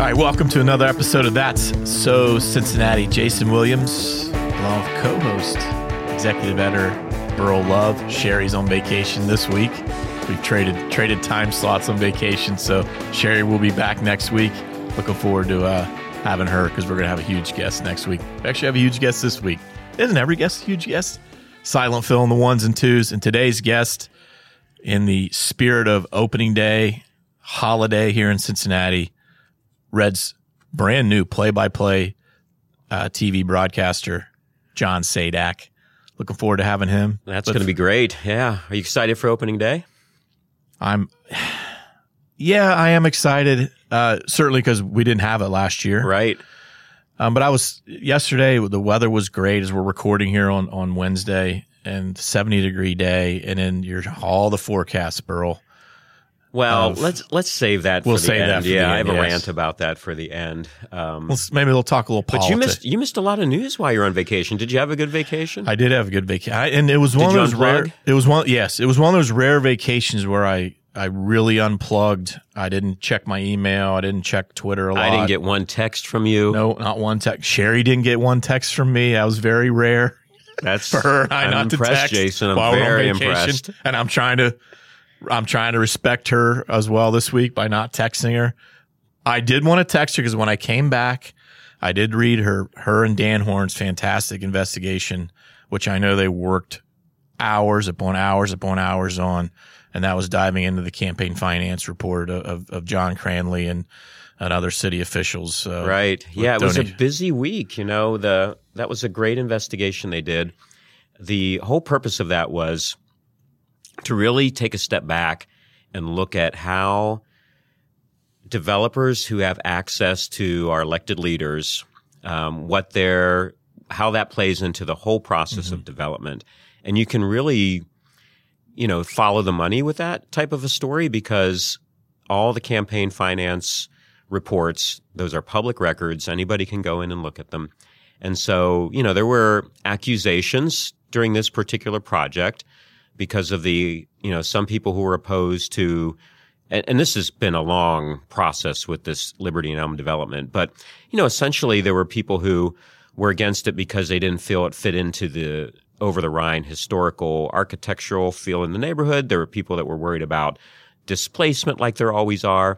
All right, welcome to another episode of That's So Cincinnati. Jason Williams, along with co-host, executive editor Burl Love. Sherry's on vacation this week. We've traded time slots on vacation, so Sherry will be back next week. Looking forward to having her because we're going to have a huge guest next week. We actually have a huge guest this week. Isn't every guest a huge guest? Silent Phil in the ones and twos. And today's guest, in the spirit of opening day, holiday here in Cincinnati, Reds' brand new play-by-play TV broadcaster, John Sadak. Looking forward to having him. That's going to be great. Yeah. Are you excited for opening day? I am excited. Certainly because we didn't have it last year. Right. But yesterday, the weather was great as we're recording here on Wednesday, and 70-degree day, and then all the forecasts, Burl. Well, let's save that for the end. I have a rant about that for the end. Maybe we'll talk a little politics. But you missed a lot of news while you're on vacation. Did you have a good vacation? I did have a good vacation, and it was one of those rare. It was one of those rare vacations where I really unplugged. I didn't check my email. I didn't check Twitter a lot. I didn't get one text from you. No, not one text. Sherry didn't get one text from me. That was very rare. That's for her. I'm impressed, Jason. I'm very impressed. And I'm trying to respect her as well this week by not texting her. I did want to text her because when I came back, I did read her and Dan Horn's fantastic investigation, which I know they worked hours upon hours upon hours on, and that was diving into the campaign finance report of John Cranley and other city officials. Right. Yeah, it was a busy week. That was a great investigation they did. The whole purpose of that was to really take a step back and look at how developers who have access to our elected leaders, how that plays into the whole process of development. And you can really, follow the money with that type of a story because all the campaign finance reports, those are public records. Anybody can go in and look at them. And so, there were accusations during this particular project because of the, some people who were opposed to, and this has been a long process with this Liberty and Elm development, but, essentially there were people who were against it because they didn't feel it fit into the over-the-Rhine historical architectural feel in the neighborhood. There were people that were worried about displacement like there always are.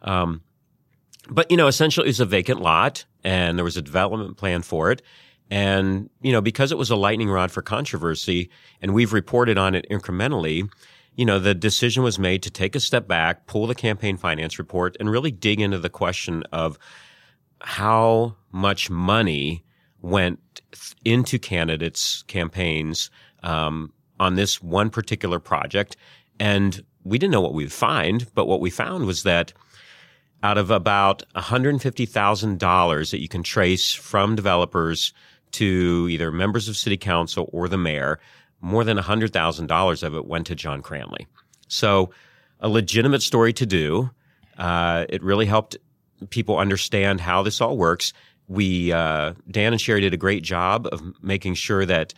But, essentially it was a vacant lot and there was a development plan for it. And, because it was a lightning rod for controversy and we've reported on it incrementally, the decision was made to take a step back, pull the campaign finance report and really dig into the question of how much money went into candidates' campaigns, on this one particular project. And we didn't know what we'd find, but what we found was that out of about $150,000 that you can trace from developers to either members of city council or the mayor, more than $100,000 of it went to John Cranley. So a legitimate story to do. It really helped people understand how this all works. Dan and Sherry did a great job of making sure that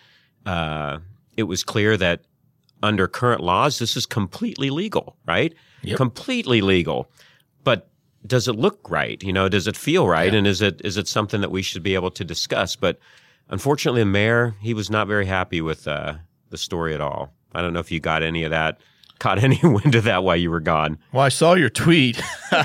it was clear that under current laws, this is completely legal, right? Yep. Completely legal. But does it look right? Does it feel right? Yeah. And is it something that we should be able to discuss? But unfortunately, the mayor, he was not very happy with the story at all. I don't know if you got any of that, caught any wind of that while you were gone. Well, I saw your tweet.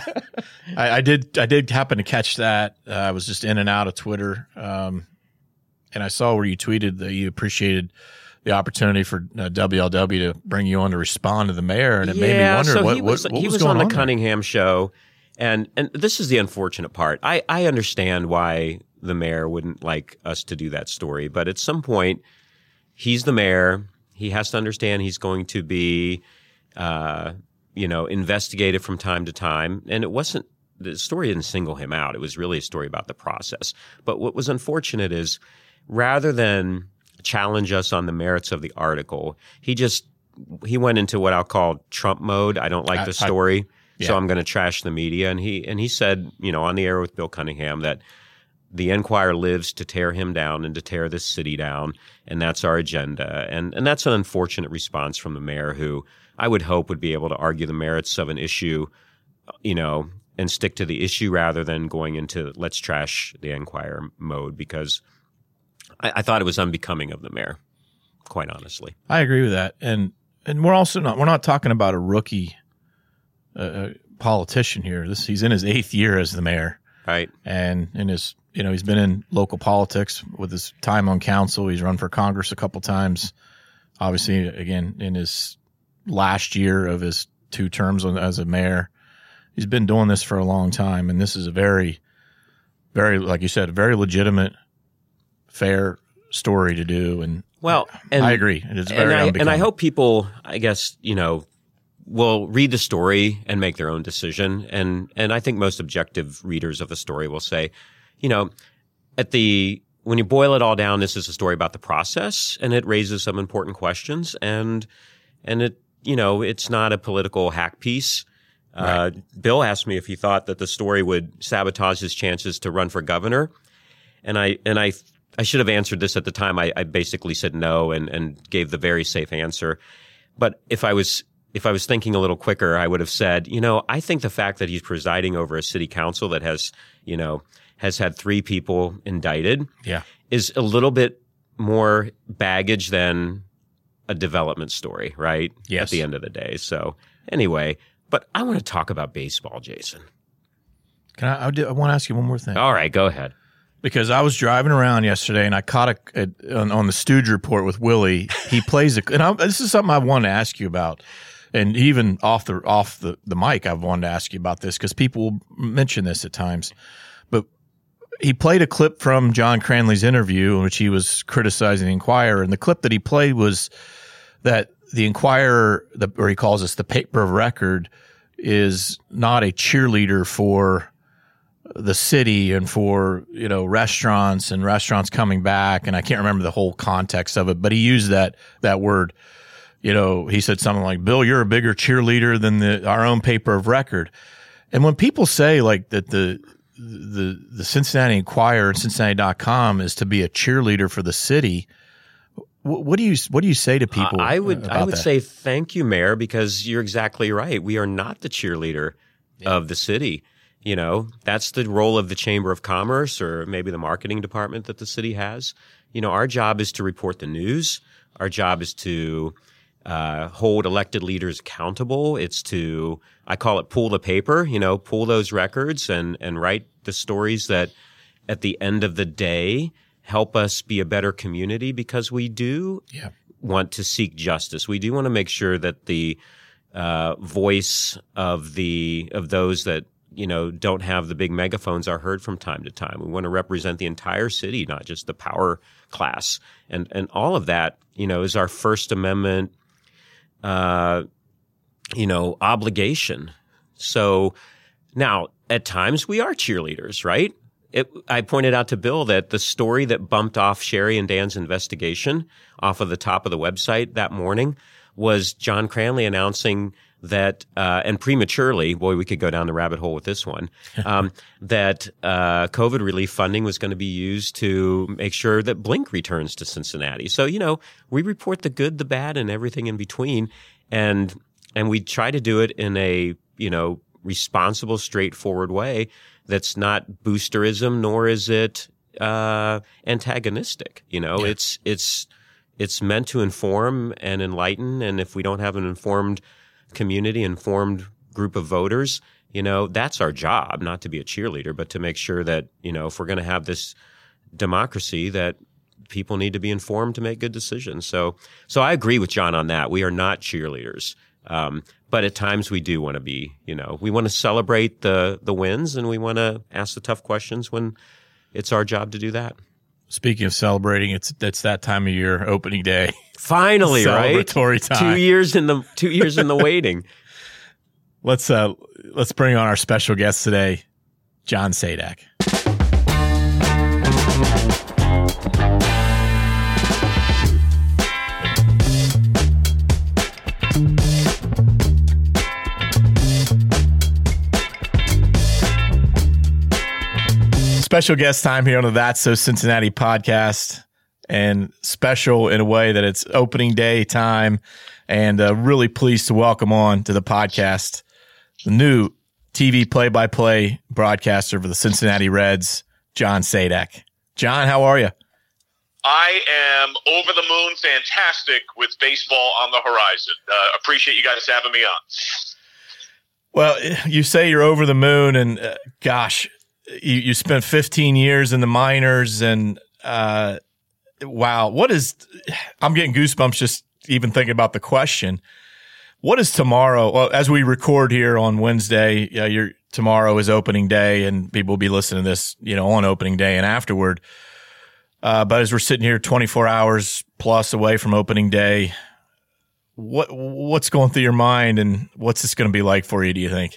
I did happen to catch that. I was just in and out of Twitter. And I saw where you tweeted that you appreciated the opportunity for WLW to bring you on to respond to the mayor. And it made me wonder what was going on. He was on the Cunningham show. And this is the unfortunate part. I understand why the mayor wouldn't like us to do that story. But at some point, he's the mayor. He has to understand he's going to be, investigated from time to time. And the story didn't single him out. It was really a story about the process. But what was unfortunate is rather than challenge us on the merits of the article, he went into what I'll call Trump mode. I don't like the story. So I'm going to trash the media. And he said, on the air with Bill Cunningham that the Enquirer lives to tear him down and to tear this city down, and that's our agenda. And that's an unfortunate response from the mayor who I would hope would be able to argue the merits of an issue, stick to the issue rather than going into let's trash the Enquirer mode, because I thought it was unbecoming of the mayor, quite honestly. I agree with that. And we're not talking about a rookie politician here. He's in his 8th year as the mayor. Right. And he's been in local politics with his time on council. He's run for Congress a couple times. Obviously, again, in his last year of his 2 terms as a mayor. He's been doing this for a long time, and this is a very, very, like you said, a very legitimate, fair story to do. And I agree. It's very unbecoming. And I hope people, I guess, will read the story and make their own decision. And I think most objective readers of the story will say, when you boil it all down, this is a story about the process, and it raises some important questions, and it, it's not a political hack piece. Right. Bill asked me if he thought that the story would sabotage his chances to run for governor. And I should have answered this at the time. I basically said no and gave the very safe answer. But if I was thinking a little quicker, I would have said, I think the fact that he's presiding over a city council that has had 3 people indicted is a little bit more baggage than a development story, right? Yes. At the end of the day. So anyway, but I want to talk about baseball, Jason. I want to ask you one more thing. All right, go ahead. Because I was driving around yesterday and I caught on the Stooge Report with Willie. He plays this is something I wanted to ask you about. And even off the mic, I've wanted to ask you about this because people mention this at times. But he played a clip from John Cranley's interview in which he was criticizing the Enquirer. And the clip that he played was that the Enquirer, or he calls us the paper of record, is not a cheerleader for the city and for, restaurants and restaurants coming back. And I can't remember the whole context of it, but he used that word. He said something like, Bill, you're a bigger cheerleader than our own paper of record. And when people say like that the Cincinnati Enquirer and Cincinnati.com is to be a cheerleader for the city, what do you say to people? I would say thank you, Mayor, because you're exactly right. We are not the cheerleader of the city. That's the role of the Chamber of Commerce or maybe the marketing department that the city has. Our job is to report the news. Our job is to hold elected leaders accountable. It's to, I call it pull the paper, pull those records and write the stories that at the end of the day help us be a better community, because we do want to seek justice. We do want to make sure that the voice of those that don't have the big megaphones are heard from time to time. We want to represent the entire city, not just the power class, and all of that is our First Amendment obligation. So now at times we are cheerleaders, right? I pointed out to Bill that the story that bumped off Sherry and Dan's investigation off of the top of the website that morning was John Cranley announcing that, and prematurely, boy, we could go down the rabbit hole with this one, that COVID relief funding was going to be used to make sure that Blink returns to Cincinnati. So, we report the good, the bad, and everything in between, and we try to do it in a, responsible, straightforward way that's not boosterism, nor is it antagonistic. It's meant to inform and enlighten, and if we don't have an informed community, informed group of voters, that's our job, not to be a cheerleader, but to make sure that, if we're going to have this democracy, that people need to be informed to make good decisions. So I agree with John on that. We are not cheerleaders. But at times we do want to be, we want to celebrate the wins, and we want to ask the tough questions when it's our job to do that. Speaking of celebrating, it's that time of year, opening day. Finally, celebratory right? time. 2 years in the waiting. Let's bring on our special guest today, John Sadak. Special guest time here on the That's So Cincinnati podcast, and special in a way that it's opening day time, and really pleased to welcome on to the podcast the new TV play-by-play broadcaster for the Cincinnati Reds, John Sadak. John, how are you? I am over the moon, fantastic with baseball on the horizon. Appreciate you guys having me on. Well, you say you're over the moon, and gosh, you spent 15 years in the minors, and wow, I'm getting goosebumps just even thinking about the question. What is tomorrow? Well, as we record here on Wednesday, tomorrow is opening day, and people will be listening to this, on opening day and afterward. But as we're sitting here 24 hours plus away from opening day, what's going through your mind, and what's this going to be like for you, do you think?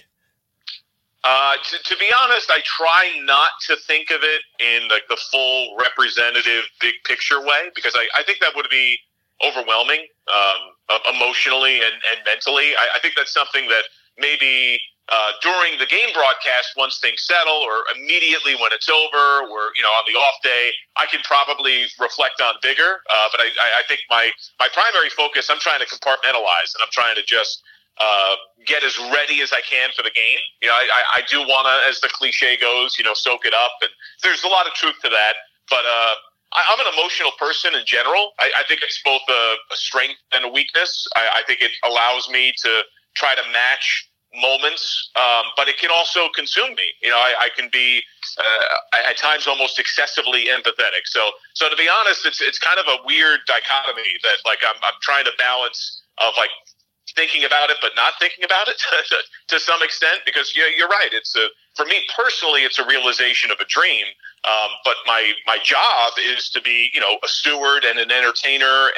To be honest, I try not to think of it in the full representative big picture way, because I think that would be overwhelming emotionally and mentally. I think that's something that maybe during the game broadcast, once things settle, or immediately when it's over, or on the off day, I can probably reflect on bigger. But I think my primary focus, I'm trying to compartmentalize, and I'm trying to just get as ready as I can for the game. I do want to, as the cliche goes, soak it up, and there's a lot of truth to that. But I'm an emotional person in general. I think it's both a strength and a weakness. I think it allows me to try to match moments, but it can also consume me. I can be at times almost excessively empathetic. So to be honest, it's kind of a weird dichotomy that I'm trying to balance of thinking about it but not thinking about it to some extent, because you're right. For me personally, it's a realization of a dream. But my job is to be a steward and an entertainer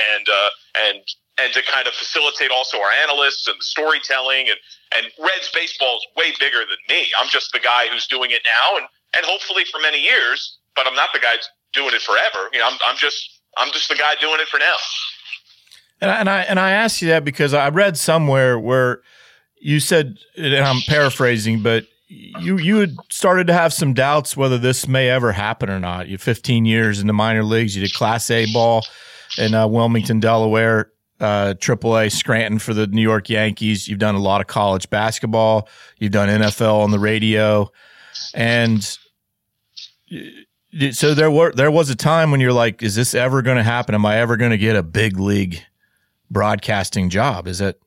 and to kind of facilitate also our analysts and the storytelling, and Reds baseball is way bigger than me. I'm just the guy who's doing it now and hopefully for many years, but I'm not the guy doing it forever. I'm just the guy doing it for now. And I asked you that because I read somewhere where you said, and I'm paraphrasing, but you had started to have some doubts whether this may ever happen or not. You 15 years in the minor leagues. You did Class A ball in Wilmington, Delaware, AAA Scranton for the New York Yankees. You've done a lot of college basketball. You've done NFL on the radio, and so there was a time when you're like, "Is this ever going to happen? Am I ever going to get a big league broadcasting job?" Is that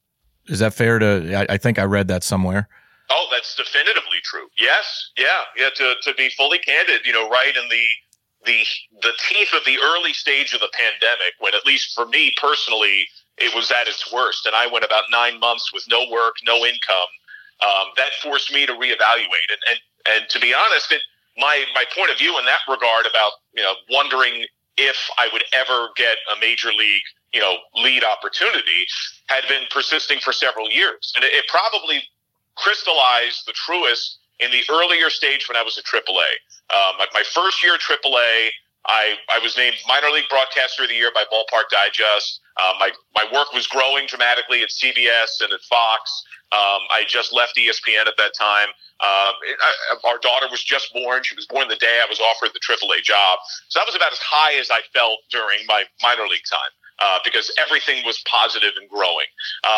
fair to? I think I read that somewhere. Oh, that's definitively true. Yes. Yeah. To be fully candid, right in the teeth of the early stage of the pandemic, when at least for me personally, it was at its worst. And I went about 9 months with no work, no income. That forced me to reevaluate. And to be honest, my point of view in that regard about, wondering if I would ever get a major league, lead opportunity had been persisting for several years. And it probably crystallized the truest in the earlier stage when I was at AAA. My first year at AAA, I was named Minor League Broadcaster of the Year by Ballpark Digest. My work was growing dramatically at CBS and at Fox. I just left ESPN at that time. Our daughter was just born. She was born the day I was offered the AAA job. So that was about as high as I felt during my minor league time. Because everything was positive and growing.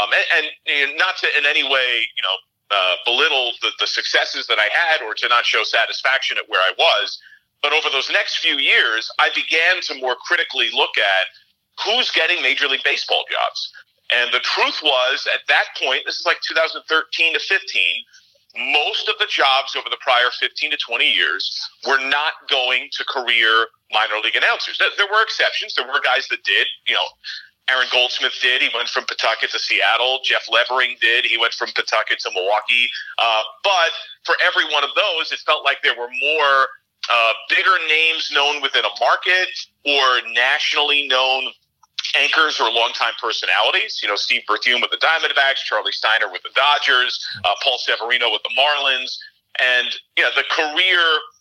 And not to in any way, belittle the successes that I had, or to not show satisfaction at where I was. But over those next few years, I began to more critically look at who's getting Major League Baseball jobs. And the truth was, at that point, this is 2013 to 15, most of the jobs over the prior 15 to 20 years were not going to career minor league announcers. There were exceptions. There were guys that did. Aaron Goldsmith did. He went from Pawtucket to Seattle. Jeff Levering did. He went from Pawtucket to Milwaukee. But for every one of those, it felt like there were more bigger names known within a market, or nationally known anchors or longtime personalities. Steve Berthiaume with the Diamondbacks, Charlie Steiner with the Dodgers, Paul Severino with the Marlins. And the career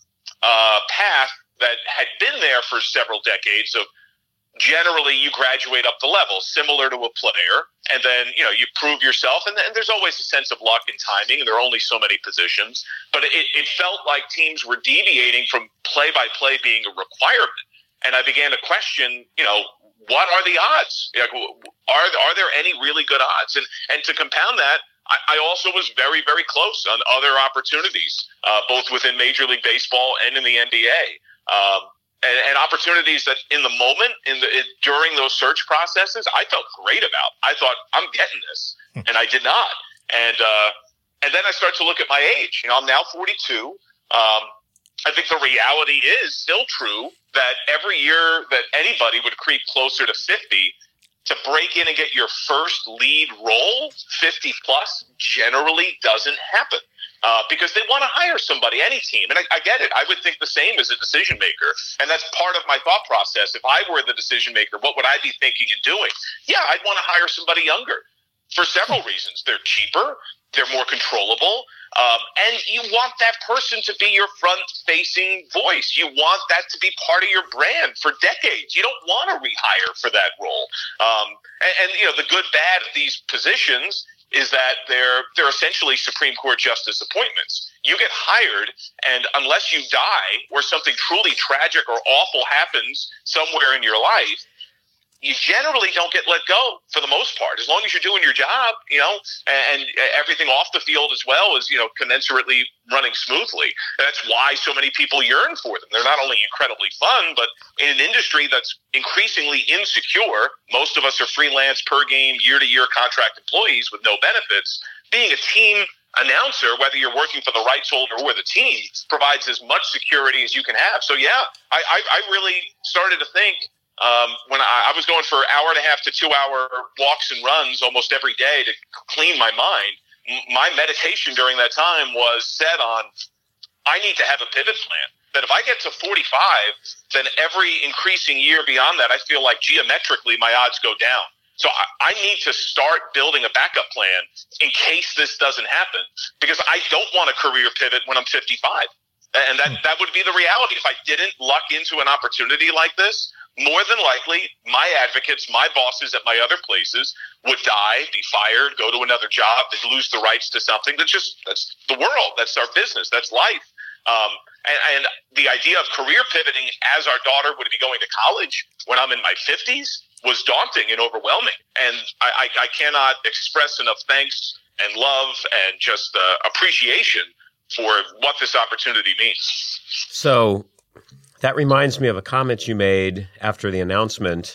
path that had been there for several decades of generally you graduate up the level, similar to a player, and then, you prove yourself. And there's always a sense of luck and timing, and there are only so many positions. But it felt like teams were deviating from play-by-play being a requirement. And I began to question, what are the odds? Are there any really good odds? And to compound that, I also was very, very close on other opportunities, both within Major League Baseball and in the NBA. And opportunities that in the moment, during those search processes, I felt great about. I thought, I'm getting this, and I did not. And then I start to look at my age. I'm now 42. I think the reality is still true that every year that anybody would creep closer to 50, to break in and get your first lead role, 50 plus, generally doesn't happen. Because they want to hire somebody, any team. And I get it. I would think the same as a decision maker. And that's part of my thought process. If I were the decision maker, what would I be thinking and doing? Yeah, I'd want to hire somebody younger for several reasons. They're cheaper. They're more controllable. And you want that person to be your front-facing voice. You want that to be part of your brand for decades. You don't want to rehire for that role. And the good, bad of these positions is that they're essentially Supreme Court justice appointments. You get hired, and unless you die or something truly tragic or awful happens somewhere in your life, you generally don't get let go for the most part, as long as you're doing your job, and everything off the field as well is, commensurately running smoothly. And that's why so many people yearn for them. They're not only incredibly fun, but in an industry that's increasingly insecure, most of us are freelance, per game, year-to-year contract employees with no benefits. Being a team announcer, whether you're working for the rights holder or the team, provides as much security as you can have. So, yeah, I really started to think, when I was going for 1.5 to 2 hour walks and runs almost every day to clean my mind, my meditation during that time was set on, I need to have a pivot plan. That if I get to 45, then every increasing year beyond that, I feel like geometrically my odds go down. So I need to start building a backup plan in case this doesn't happen, because I don't want a career pivot when I'm 55. And that would be the reality. If I didn't luck into an opportunity like this, more than likely, my advocates, my bosses at my other places would die, be fired, go to another job, they'd lose the rights to something. That's the world. That's our business. That's life. And the idea of career pivoting as our daughter would be going to college when I'm in my 50s was daunting and overwhelming. And I cannot express enough thanks and love and just appreciation for what this opportunity means. So that reminds me of a comment you made after the announcement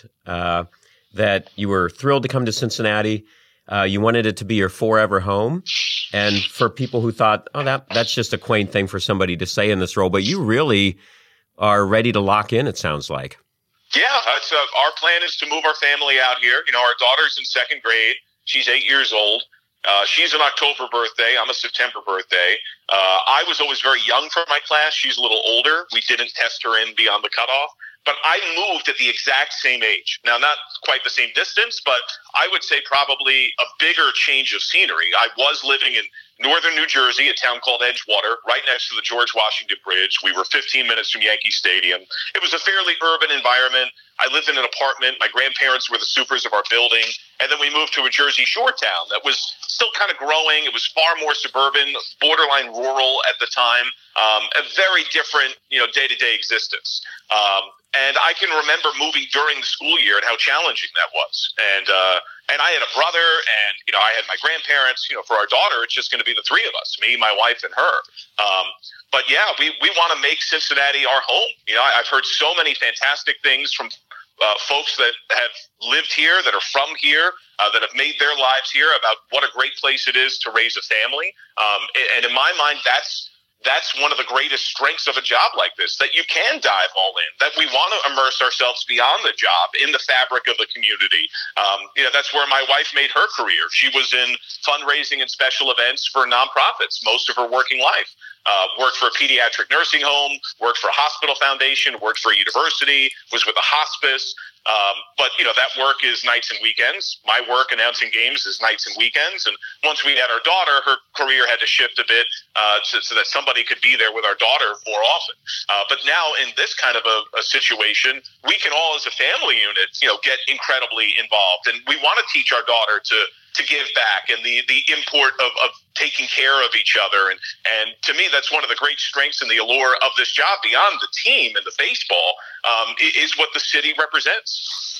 that you were thrilled to come to Cincinnati. You wanted it to be your forever home. And for people who thought, that's just a quaint thing for somebody to say in this role, but you really are ready to lock in, it sounds like. Yeah, our plan is to move our family out here. Our daughter's in second grade. She's 8 years old. She's an October birthday. I'm a September birthday. I was always very young for my class. She's a little older. We didn't test her in beyond the cutoff. But I moved at the exact same age. Now, not quite the same distance, but I would say probably a bigger change of scenery. I was living in northern New Jersey, a town called Edgewater, right next to the George Washington Bridge. We were 15 minutes from Yankee Stadium. It was a fairly urban environment. I lived in an apartment. My grandparents were the supers of our building. And then we moved to a Jersey Shore town that was still kind of growing. It was far more suburban, borderline rural at the time. A very different, day-to-day existence. And I can remember moving during the school year and how challenging that was. And I had a brother, and I had my grandparents. For our daughter, it's just going to be the three of us, me, my wife, and her. But yeah, we want to make Cincinnati our home. I've heard so many fantastic things from folks that have lived here, that are from here, that have made their lives here, about what a great place it is to raise a family. And in my mind, that's one of the greatest strengths of a job like this, that you can dive all in, that we want to immerse ourselves beyond the job in the fabric of the community. That's where my wife made her career. She was in fundraising and special events for nonprofits most of her working life. Worked for a pediatric nursing home, worked for a hospital foundation, worked for a university, was with a hospice. But that work is nights and weekends. My work announcing games is nights and weekends. And once we had our daughter, her career had to shift a bit so that somebody could be there with our daughter more often. But now in this kind of a situation, we can all as a family unit, get incredibly involved. And we want to teach our daughter to give back, and the import of taking care of each other. And to me, that's one of the great strengths and the allure of this job, beyond the team and the baseball, is what the city represents.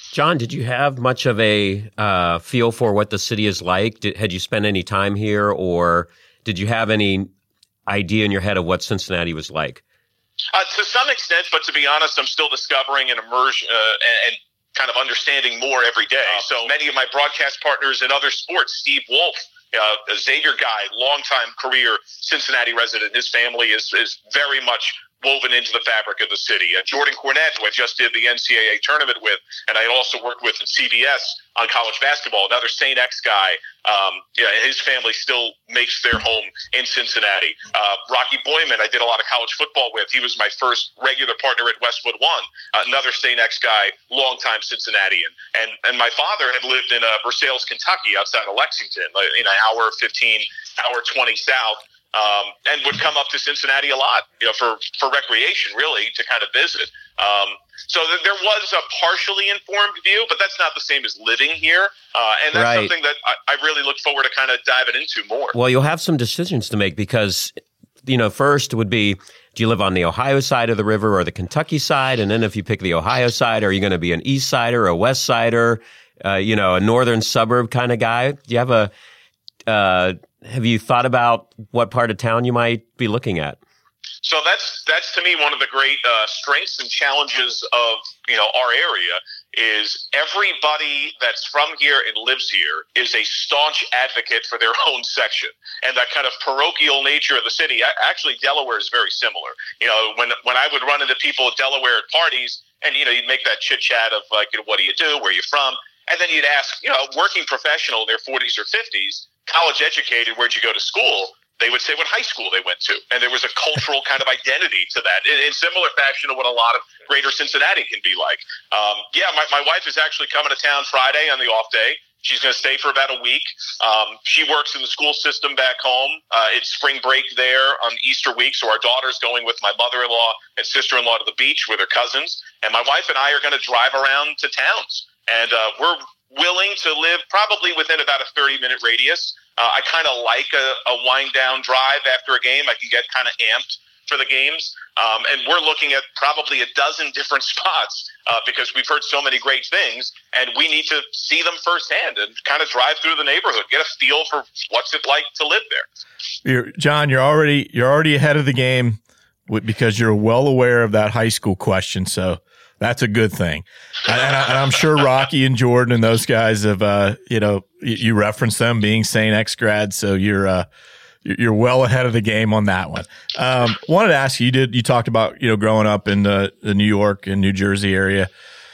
John, did you have much of a feel for what the city is like? Had you spent any time here, or did you have any idea in your head of what Cincinnati was like? To some extent, but to be honest, I'm still discovering and immersion and kind of understanding more every day. So many of my broadcast partners in other sports, Steve Wolf, a Xavier guy, longtime career Cincinnati resident, his family is very much woven into the fabric of the city. Jordan Cornette, who I just did the NCAA tournament with, and I also worked with at CBS on college basketball, another St. X guy. His family still makes their home in Cincinnati. Rocky Boyman, I did a lot of college football with. He was my first regular partner at Westwood One, another St. X guy, longtime Cincinnatian. And my father had lived in Versailles, Kentucky, outside of Lexington, in an hour 15, hour 20 south. And would come up to Cincinnati a lot, for recreation, really, to kind of visit. So there was a partially informed view, but that's not the same as living here. And that's something that I really look forward to kind of diving into more. Well, you'll have some decisions to make because, first would be, do you live on the Ohio side of the river or the Kentucky side? And then if you pick the Ohio side, are you going to be an East Sider, a West Sider, a northern suburb kind of guy? Do you have have you thought about what part of town you might be looking at? So that's to me one of the great strengths and challenges of our area is everybody that's from here and lives here is a staunch advocate for their own section, and that kind of parochial nature of the city. Actually, Delaware is very similar. When I would run into people at Delaware at parties, and you'd make that chit chat of like, what do you do, where are you from, and then you'd ask, working professional in their 40s or 50s. College educated, where'd you go to school? They would say what high school they went to. And there was a cultural kind of identity to that in similar fashion to what a lot of greater Cincinnati can be like. My wife is actually coming to town Friday on the off day. She's going to stay for about a week. She works in the school system back home. It's spring break there on Easter week. So our daughter's going with my mother-in-law and sister-in-law to the beach with her cousins. And my wife and I are going to drive around to towns. And we're willing to live probably within about a 30-minute radius. I kind of like a wind-down drive after a game. I can get kind of amped for the games. And we're looking at probably a dozen different spots because we've heard so many great things, and we need to see them firsthand and kind of drive through the neighborhood, get a feel for what's it like to live there. John, you're already ahead of the game because you're well aware of that high school question, so that's a good thing. And I'm sure Rocky and Jordan and those guys have, you referenced them being St. X grads, so you're well ahead of the game on that one. Wanted to ask you, you talked about, growing up in the New York and New Jersey area.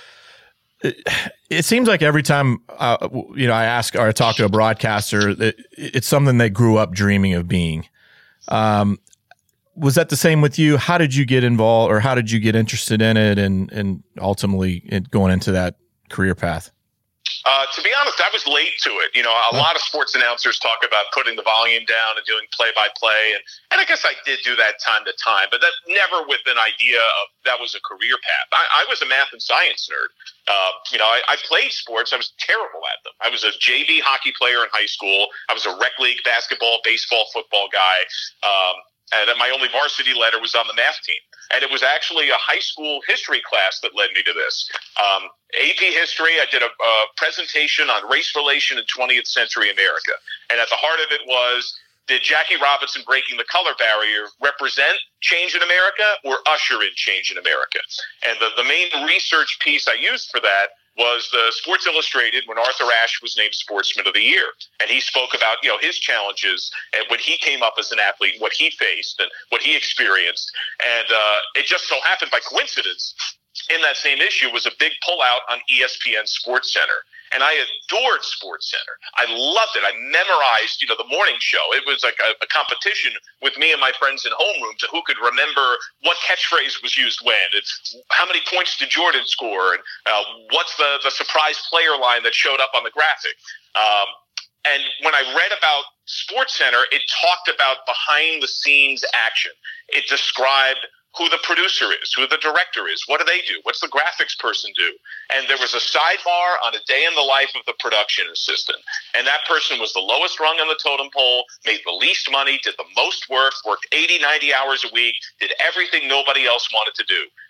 It seems like every time, I ask or I talk to a broadcaster, it's something they grew up dreaming of being. Was that the same with you? How did you get involved, or how did you get interested in it and ultimately going into that career path? To be honest, I was late to it. A lot of sports announcers talk about putting the volume down and doing play-by-play, and I guess I did do that time to time, but that never with an idea of that was a career path. I was a math and science nerd. I played sports. I was terrible at them. I was a JV hockey player in high school. I was a rec league basketball, baseball, football guy. And my only varsity letter was on the math team. And it was actually a high school history class that led me to this. AP History, I did a presentation on race relation in 20th century America. And at the heart of it was, did Jackie Robinson breaking the color barrier represent change in America or usher in change in America? And the main research piece I used for that was the Sports Illustrated when Arthur Ashe was named Sportsman of the Year. And he spoke about, his challenges and when he came up as an athlete, what he faced and what he experienced. And it just so happened by coincidence, in that same issue was a big pullout on ESPN Sports Center. And I adored Sports Center. I loved it. I memorized, the morning show. It was like a competition with me and my friends in homeroom to who could remember what catchphrase was used when, and how many points did Jordan score, and what's the surprise player line that showed up on the graphic. And when I read about Sports Center, it talked about behind-the-scenes action. It described who the producer is, who the director is, what do they do, what's the graphics person do. And there was a sidebar on a day in the life of the production assistant. And that person was the lowest rung on the totem pole, made the least money, did the most work, worked 80, 90 hours a week, did everything nobody else wanted to do.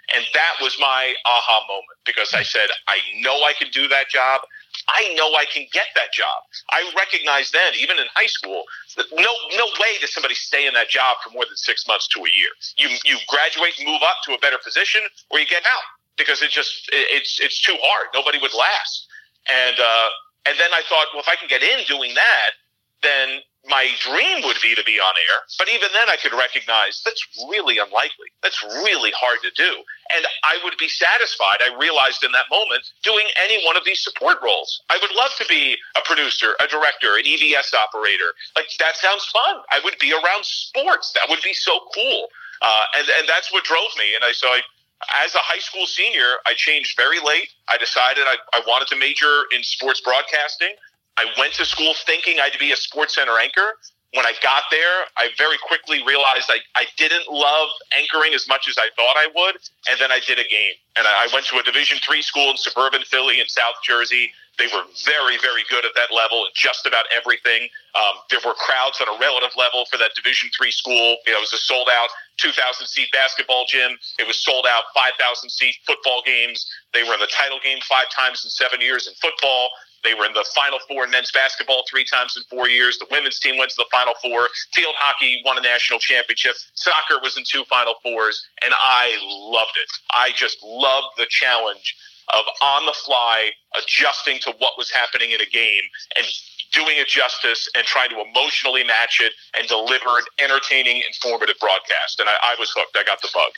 And that was my aha moment, because I said, I know I can do that job. I know I can get that job. I recognized then, even in high school, that no way does somebody stay in that job for more than 6 months to a year. You graduate and move up to a better position, or you get out, because it's too hard. Nobody would last. And then I thought, well, if I can get in doing that, then my dream would be to be on air. But even then I could recognize that's really unlikely. That's really hard to do. And I would be satisfied, I realized in that moment, doing any one of these support roles. I would love to be a producer, a director, an EVS operator. Like, that sounds fun. I would be around sports. That would be so cool. And that's what drove me. And so as a high school senior, I changed very late. I decided I wanted to major in sports broadcasting. I went to school thinking I'd be a SportsCenter anchor. When I got there, I very quickly realized I didn't love anchoring as much as I thought I would, and then I did a game. And I went to a Division III school in suburban Philly in South Jersey. They were very, very good at that level, just about everything. There were crowds on a relative level for that Division III school. It was a sold-out 2,000-seat basketball gym. It was sold-out 5,000-seat football games. They were in the title game 5 times in 7 years in football. They were in the Final Four in men's basketball 3 times in 4 years. The women's team went to the Final Four. Field hockey won a national championship. Soccer was in 2 Final Fours, and I loved it. I just loved the challenge of on the fly adjusting to what was happening in a game and doing it justice and trying to emotionally match it and deliver an entertaining, informative broadcast. And I was hooked. I got the bug.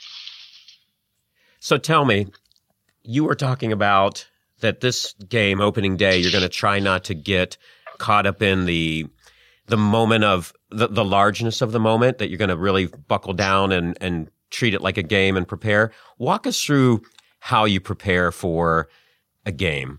So tell me, you were talking about that this game, opening day, you're going to try not to get caught up in the moment of the largeness of the moment, that you're going to really buckle down and treat it like a game and prepare. Walk us through how you prepare for a game.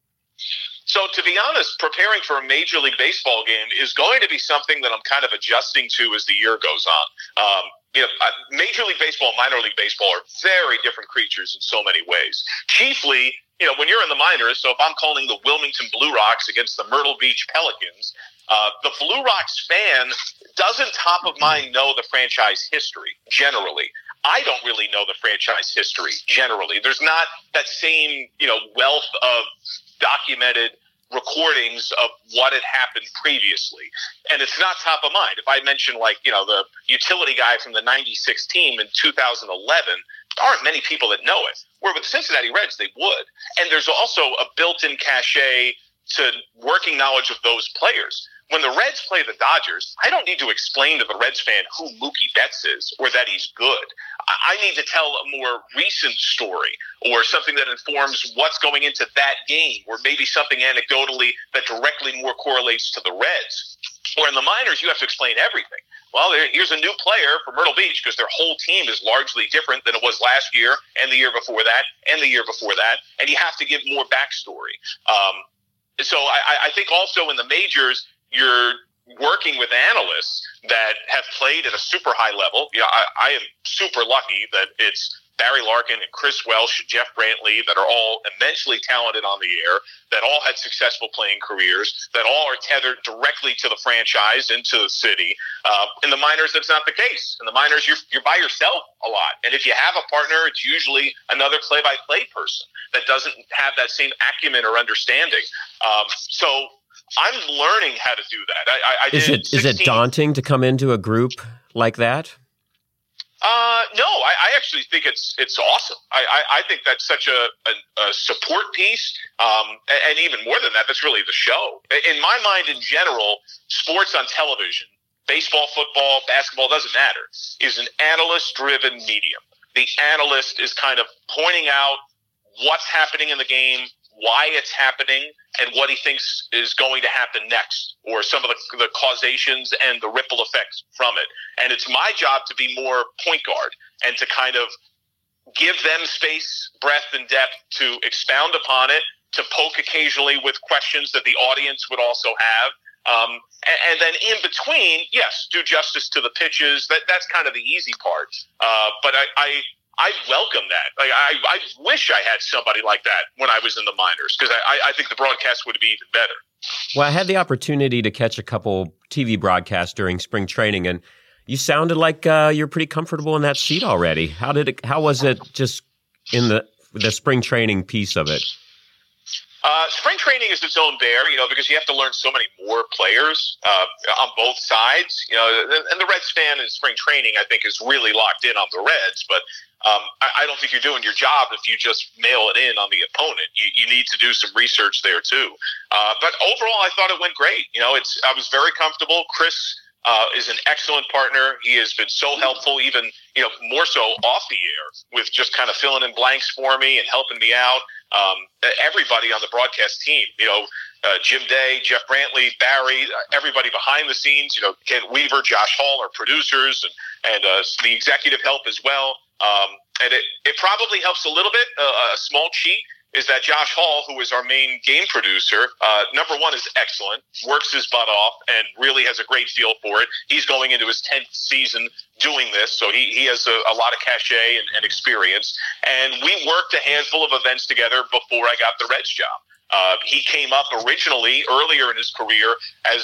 So to be honest, preparing for a Major League Baseball game is going to be something that I'm kind of adjusting to as the year goes on. Major League Baseball and minor league baseball are very different creatures in so many ways. Chiefly, when you're in the minors, so if I'm calling the Wilmington Blue Rocks against the Myrtle Beach Pelicans, the Blue Rocks fan doesn't top of mind know the franchise history, generally. I don't really know the franchise history, generally. There's not that same, wealth of documented recordings of what had happened previously. And it's not top of mind. If I mention, the utility guy from the 96 team in 2011, there aren't many people that know it. Where with the Cincinnati Reds, they would. And there's also a built-in cachet to working knowledge of those players. When the Reds play the Dodgers, I don't need to explain to the Reds fan who Mookie Betts is or that he's good. I need to tell a more recent story or something that informs what's going into that game, or maybe something anecdotally that directly more correlates to the Reds. Or in the minors, you have to explain everything. Well, here's a new player for Myrtle Beach because their whole team is largely different than it was last year and the year before that and the year before that, and you have to give more backstory. So I think also in the majors, you're working with analysts that have played at a super high level. I am super lucky that it's Barry Larkin and Chris Welsh and Jeff Brantley that are all immensely talented on the air, that all had successful playing careers, that all are tethered directly to the franchise and to the city. In the minors, that's not the case. In the minors, you're by yourself a lot. And if you have a partner, it's usually another play-by-play person that doesn't have that same acumen or understanding. So I'm learning how to do that. Is it daunting to come into a group like that? No, I actually think it's awesome. I think that's such a support piece. And even more than that, that's really the show. In my mind, in general, sports on television, baseball, football, basketball, doesn't matter, is an analyst-driven medium. The analyst is kind of pointing out what's happening in the game, why it's happening, and what he thinks is going to happen next, or some of the causations and the ripple effects from it. And it's my job to be more point guard and to kind of give them space, breadth, and depth to expound upon it, to poke occasionally with questions that the audience would also have. And then in between, yes, do justice to the pitches. That's kind of the easy part. But I welcome that. I wish I had somebody like that when I was in the minors, because I think the broadcast would be even better. Well, I had the opportunity to catch a couple TV broadcasts during spring training, and you sounded like you're pretty comfortable in that seat already. How was it just in the spring training piece of it? Spring training is its own bear, because you have to learn so many more players on both sides. And the Reds fan in spring training, I think, is really locked in on the Reds. But I don't think you're doing your job if you just mail it in on the opponent. You need to do some research there too. But overall, I thought it went great. I was very comfortable. Chris is an excellent partner. He has been so helpful, even more so off the air, with just kind of filling in blanks for me and helping me out. Everybody on the broadcast team, Jim Day, Jeff Brantley, Barry, everybody behind the scenes, Ken Weaver, Josh Hall, our producers, and the executive help as well. And it probably helps a little bit. A small cheat is that Josh Hall, who is our main game producer, number one, is excellent, works his butt off, and really has a great feel for it. He's going into his 10th season doing this, so he has a lot of cachet and experience. And we worked a handful of events together before I got the Reds job. He came up originally earlier in his career as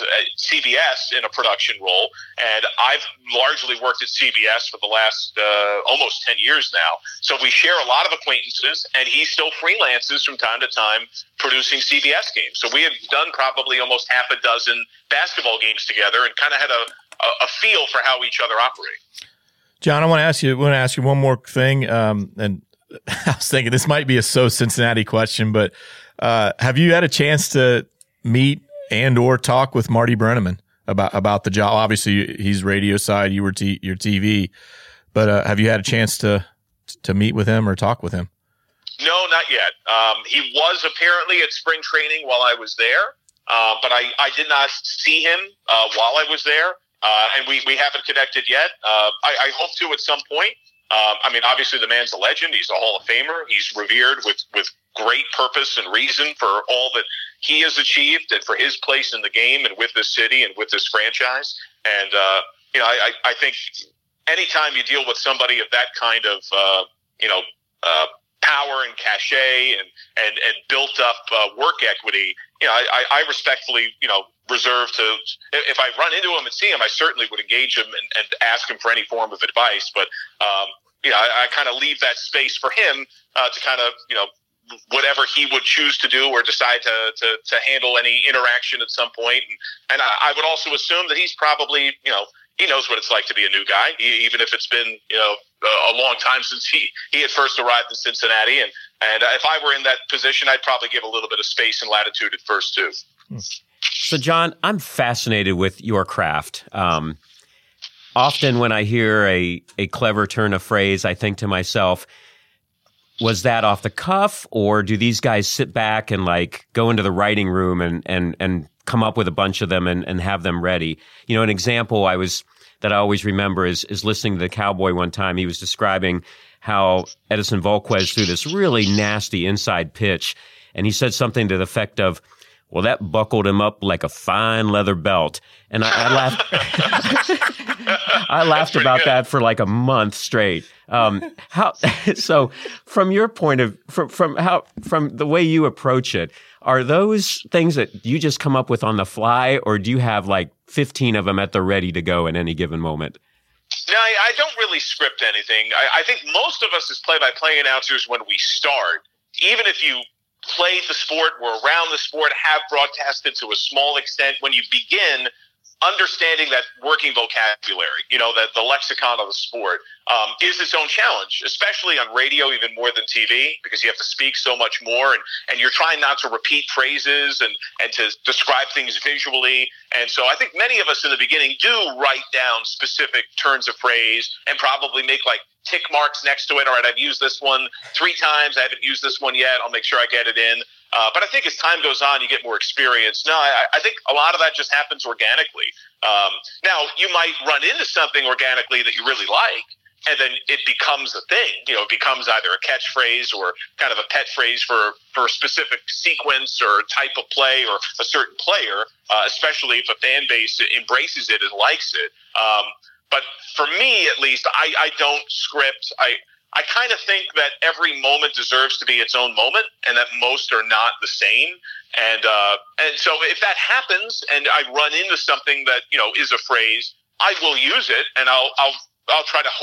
CBS in a production role, and I've largely worked at CBS for the last almost 10 years now. So we share a lot of acquaintances, and he still freelances from time to time producing CBS games. So we have done probably almost half a dozen basketball games together and kind of had a feel for how each other operate. John, I want to ask you one more thing, and I was thinking this might be a so Cincinnati question, but have you had a chance to meet and or talk with Marty Brennaman about the job? Obviously, he's radio side, you were your TV, but have you had a chance to meet with him or talk with him? No, not yet. He was apparently at spring training while I was there, but I did not see him while I was there, and we haven't connected yet. I hope to at some point. Obviously the man's a legend. He's a Hall of Famer. He's revered with great purpose and reason for all that he has achieved and for his place in the game and with this city and with this franchise. And, I think anytime you deal with somebody of that kind of, power and cachet and built up work equity, I respectfully, reserve to, if I run into him and see him, I certainly would engage him and ask him for any form of advice. But, I kind of leave that space for him to kind of, whatever he would choose to do or decide to handle any interaction at some point. And I would also assume that he's probably, he knows what it's like to be a new guy, even if it's been, a long time since he had first arrived in Cincinnati. And if I were in that position, I'd probably give a little bit of space and latitude at first too. So, John, I'm fascinated with your craft. Often when I hear a clever turn of phrase, I think to myself, was that off the cuff, or do these guys sit back and go into the writing room and come up with a bunch of them and have them ready? An example that I always remember is listening to the Cowboy one time. He was describing how Edinson Volquez threw this really nasty inside pitch, and he said something to the effect of, well, that buckled him up like a fine leather belt. And I laughed. I laughed about that for a month straight. So from your point of, from the way you approach it, are those things that you just come up with on the fly, or do you have 15 of them at the ready to go at any given moment? No, I don't really script anything. I think most of us as play-by-play announcers, when we start, even if you played the sport, were around the sport, have broadcasted to a small extent, when you begin understanding that working vocabulary, that the lexicon of the sport is its own challenge, especially on radio, even more than TV, because you have to speak so much more, and you're trying not to repeat phrases and to describe things visually. And so I think many of us in the beginning do write down specific turns of phrase and probably make tick marks next to it. All right, I've used this one 3 times. I haven't used this one yet. I'll make sure I get it in. But I think as time goes on, you get more experience. No, I think a lot of that just happens organically. Now, you might run into something organically that you really like, and then it becomes a thing. It becomes either a catchphrase or kind of a pet phrase for a specific sequence or type of play or a certain player, especially if a fan base embraces it and likes it. But for me, at least, I don't script. I kind of think that every moment deserves to be its own moment, and that most are not the same. And so if that happens, and I run into something that is a phrase, I will use it, and I'll try to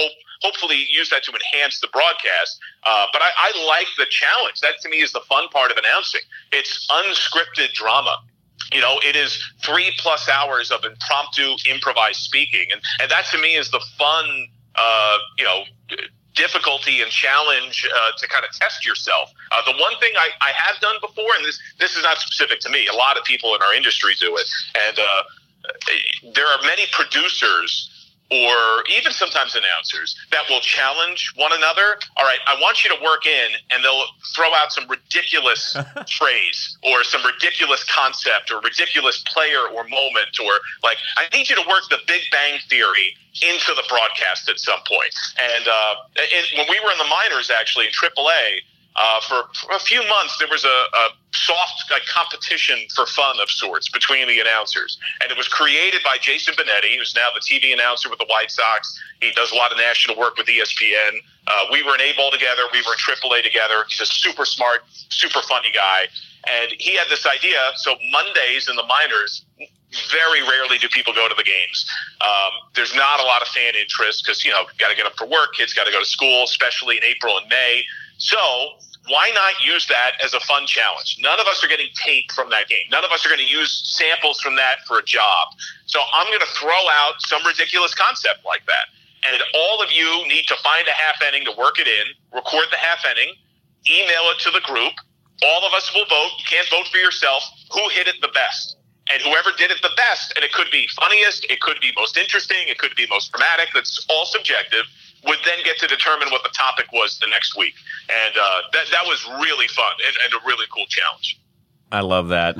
hopefully use that to enhance the broadcast. But I like the challenge. That to me is the fun part of announcing. It's unscripted drama. It is 3+ hours of impromptu, improvised speaking. And that to me is the fun, difficulty and challenge to kind of test yourself. The one thing I have done before, and this is not specific to me, a lot of people in our industry do it, and there are many producers or even sometimes announcers that will challenge one another. All right, I want you to work in, and they'll throw out some ridiculous phrase or some ridiculous concept or ridiculous player or moment, or like, I need you to work the Big Bang Theory into the broadcast at some point. And when we were in the minors, actually in AAA, for a few months, there was a soft competition for fun of sorts between the announcers. And it was created by Jason Benetti, who's now the TV announcer with the White Sox. He does a lot of national work with ESPN. We were in A-Ball together. We were in AAA together. He's a super smart, super funny guy. And he had this idea. So Mondays in the minors, very rarely do people go to the games. There's not a lot of fan interest because, got to get up for work. Kids got to go to school, especially in April and May. So why not use that as a fun challenge? None of us are getting tape from that game. None of us are going to use samples from that for a job. So I'm going to throw out some ridiculous concept like that. And all of you need to find a half inning to work it in, record the half inning, email it to the group. All of us will vote. You can't vote for yourself. Who hit it the best? And whoever did it the best, and it could be funniest, it could be most interesting, it could be most dramatic, that's all subjective, would then get to determine what the topic was the next week. And that was really fun and a really cool challenge. I love that.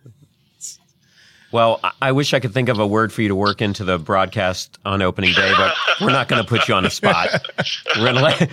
Well, I wish I could think of a word for you to work into the broadcast on opening day, but we're not going to put you on the spot. We're going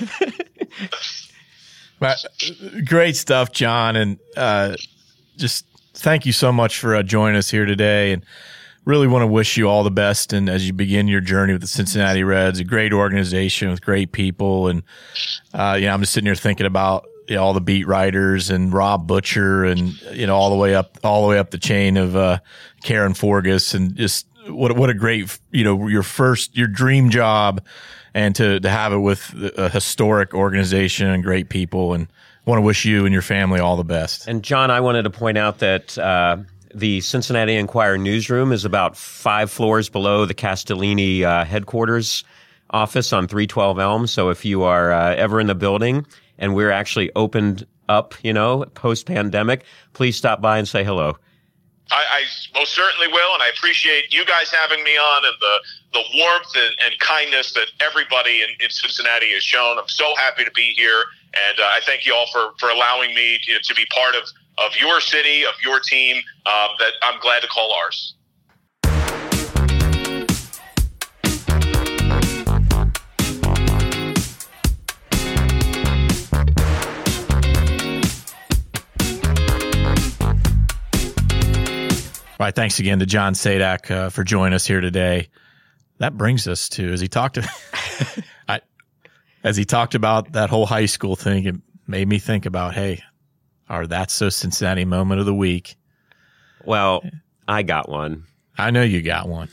to great stuff, John. And just thank you so much for joining us here today. And really want to wish you all the best, and as you begin your journey with the Cincinnati Reds, a great organization with great people. And I'm just sitting here thinking about all the beat writers and Rob Butcher, and all the way up the chain of Karen Forgas, and just what a great your dream job, and to have it with a historic organization and great people. And want to wish you and your family all the best. And John, I wanted to point out that the Cincinnati Enquirer newsroom is about 5 floors below the Castellini headquarters office on 312 Elm. So if you are ever in the building and we're actually opened up, post-pandemic, please stop by and say hello. I most certainly will, and I appreciate you guys having me on, and the warmth and kindness that everybody in Cincinnati has shown. I'm so happy to be here, and I thank you all for allowing me to be part of your city, of your team, that I'm glad to call ours. All right, thanks again to John Sadak for joining us here today. That brings us to, as he talked about that whole high school thing, it made me think about, our That's So Cincinnati moment of the week. Well, I got one. I know you got one.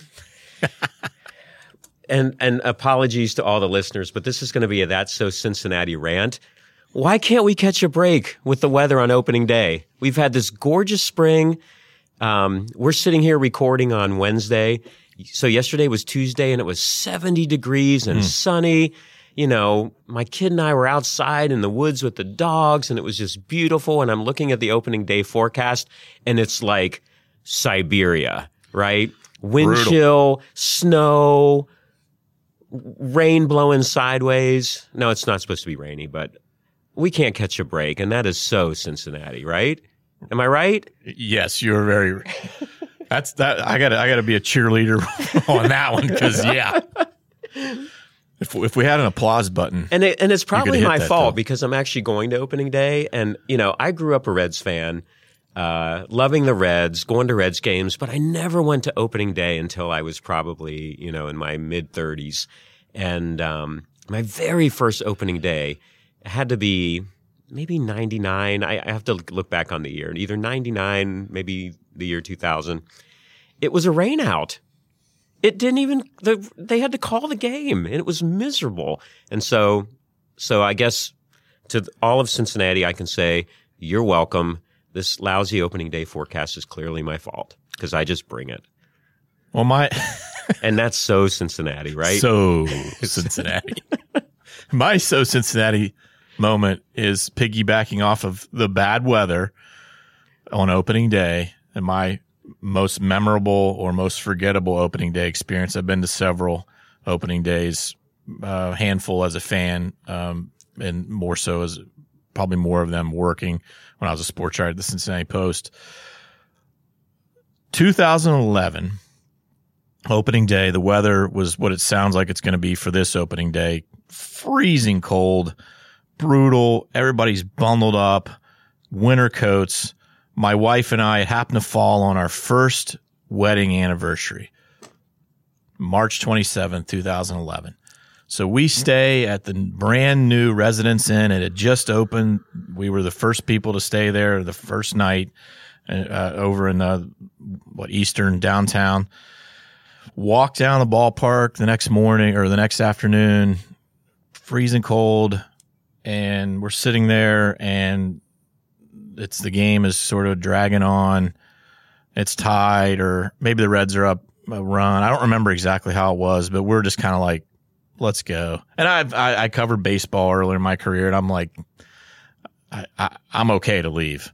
and apologies to all the listeners, but this is going to be a That's So Cincinnati rant. Why can't we catch a break with the weather on opening day? We've had this gorgeous spring. We're sitting here recording on Wednesday. So yesterday was Tuesday, and it was 70 degrees and sunny. My kid and I were outside in the woods with the dogs, and it was just beautiful. And I'm looking at the opening day forecast, and it's like Siberia, right? Wind chill, snow, rain blowing sideways. No, it's not supposed to be rainy, but we can't catch a break. And that is so Cincinnati, right? Am I right? Yes, you're very right. That's that. I gotta be a cheerleader on that one, because If we had an applause button, and it's probably my fault, because I'm actually going to opening day, and I grew up a Reds fan, loving the Reds, going to Reds games, but I never went to opening day until I was probably in my mid-30s, and my very first opening day had to be maybe 99. I have to look back on the year, either 99, maybe the year 2000. It was a rain out. It didn't even they had to call the game, and it was miserable. And so I guess to all of Cincinnati, I can say you're welcome. This lousy opening day forecast is clearly my fault because I just bring it. Well, and that's so Cincinnati, right? So Cincinnati. My so Cincinnati moment is piggybacking off of the bad weather on opening day and my most memorable or most forgettable opening day experience. I've been to several opening days, a handful as a fan, and more so as probably more of them working when I was a sports writer at the Cincinnati Post. 2011 opening day, the weather was what it sounds like it's going to be for this opening day. Freezing cold, brutal. Everybody's bundled up, winter coats. My wife and I happened to fall on our first wedding anniversary, March 27th, 2011. So we stay at the brand new Residence Inn. It had just opened. We were the first people to stay there the first night over in Eastern downtown. Walked down the ballpark the next morning or the next afternoon, freezing cold, and we're sitting there and the game is sort of dragging on. It's tied, or maybe the Reds are up a run. I don't remember exactly how it was, but we're just kind of like, let's go. And I covered baseball earlier in my career, and I'm like, I'm okay to leave.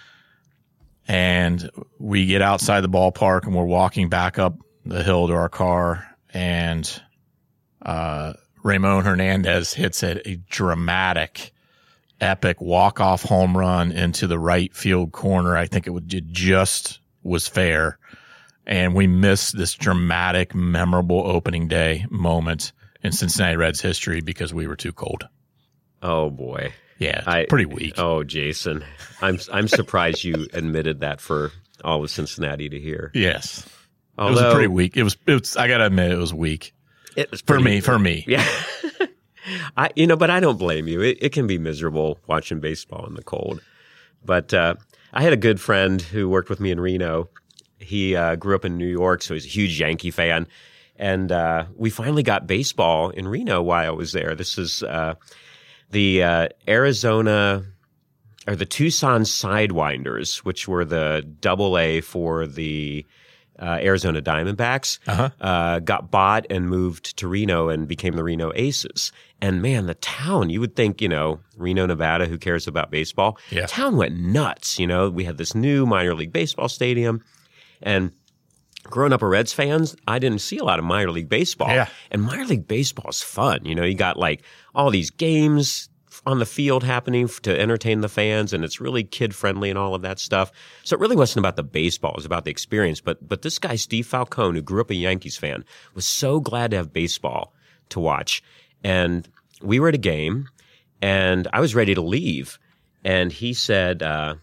And we get outside the ballpark, and we're walking back up the hill to our car, and Ramon Hernandez hits a dramatic, epic walk-off home run into the right field corner. I think it just was fair. And we missed this dramatic, memorable opening day moment in Cincinnati Reds history because we were too cold. Oh, boy. Yeah, pretty weak. Oh, Jason. I'm surprised you admitted that for all of Cincinnati to hear. Yes. Although, it was pretty weak. It was. I got to admit, it was weak. It was for me. Yeah. But I don't blame you. It can be miserable watching baseball in the cold. But I had a good friend who worked with me in Reno. He grew up in New York, so he's a huge Yankee fan. And we finally got baseball in Reno while I was there. This is the Arizona or the Tucson Sidewinders, which were the AA for the Arizona Diamondbacks, got bought and moved to Reno and became the Reno Aces. And man, the town, you would think, Reno, Nevada, who cares about baseball? Yeah. Town went nuts. We had this new minor league baseball stadium. And growing up a Reds fan, I didn't see a lot of minor league baseball. Yeah. And minor league baseball is fun. You got like all these games on the field happening to entertain the fans, and it's really kid-friendly and all of that stuff. So it really wasn't about the baseball. It was about the experience. But this guy, Steve Falcone, who grew up a Yankees fan, was so glad to have baseball to watch. And we were at a game, and I was ready to leave. And he said, I'm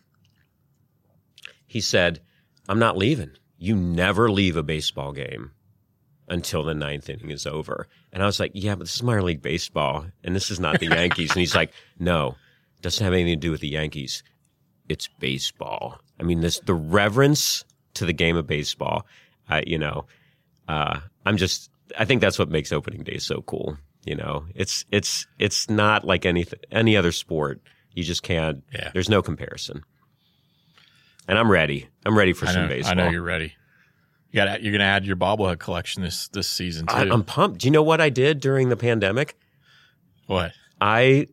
not leaving. You never leave a baseball game until the ninth inning is over. And I was like, yeah, but this is minor league baseball, and this is not the Yankees. And he's like, no, it doesn't have anything to do with the Yankees. It's baseball. I mean, the reverence to the game of baseball, I think that's what makes opening day so cool. It's not like any other sport. You just can't. Yeah. There's no comparison. And I'm ready. I'm ready for some baseball. I know you're ready. You're going to add your bobblehead collection this season too. I'm pumped. Do you know what I did during the pandemic? What? I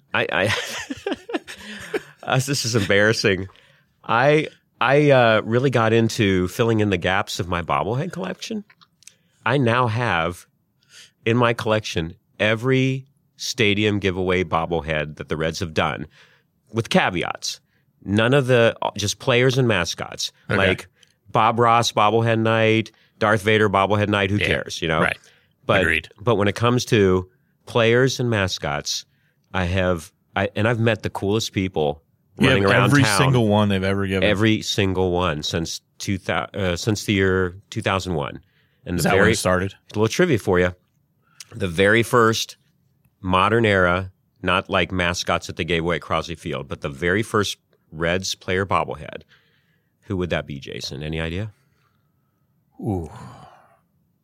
this is embarrassing. I really got into filling in the gaps of my bobblehead collection. I now have in my collection every stadium giveaway bobblehead that the Reds have done, with caveats. None of just players and mascots. Okay. Like Bob Ross bobblehead night, Darth Vader bobblehead night, who cares, Right. Agreed. But when it comes to players and mascots, I've met the coolest people running around every town. Every single one they've ever given. Every single one since the year 2001. And is that when it started? A little trivia for you. The very first modern era, not like mascots that they gave away at Crosley Field, but the very first Reds player bobblehead. Who would that be, Jason? Any idea? Ooh.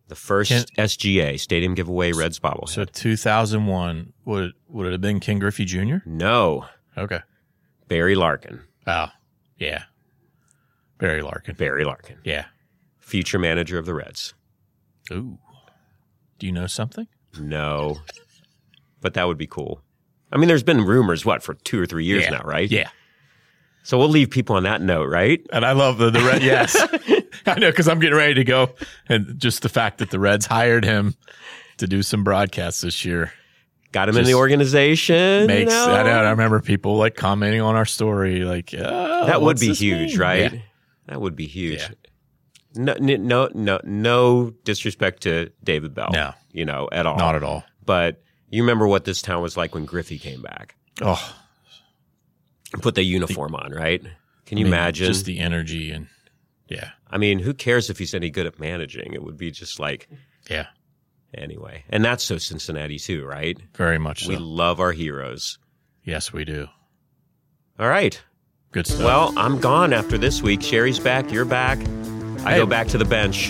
The first SGA, Stadium Giveaway, Reds bobblehead. So 2001, would it have been Ken Griffey Jr.? No. Okay. Barry Larkin. Oh, yeah. Barry Larkin. Yeah. Future manager of the Reds. Ooh. Do you know something? No. But that would be cool. I mean, there's been rumors, for 2 or 3 years now, right? Yeah. So we'll leave people on that note, right? And I love the Reds. Yes. I know, because I'm getting ready to go. And just the fact that the Reds hired him to do some broadcasts this year. Got him in the organization. I know. I remember people commenting on our story, that would be huge, right? Yeah. That would be huge. Yeah. No disrespect to David Bell. No. At all. Not at all. But you remember what this town was like when Griffey came back. Oh. Put the uniform on, right? Can you imagine? Just the energy and, yeah. I mean, who cares if he's any good at managing? It would be just yeah. Anyway. And that's so Cincinnati too, right? Very much so. We love our heroes. Yes, we do. All right. Good stuff. Well, I'm gone after this week. Sherry's back. You're back. I go back to the bench.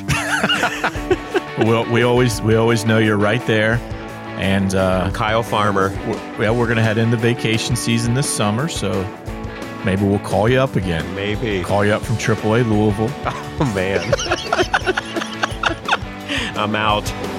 we always know you're right there. And Kyle Farmer. We're going to head into vacation season this summer, so maybe we'll call you up again. Maybe. Call you up from AAA Louisville. Oh, man. I'm out.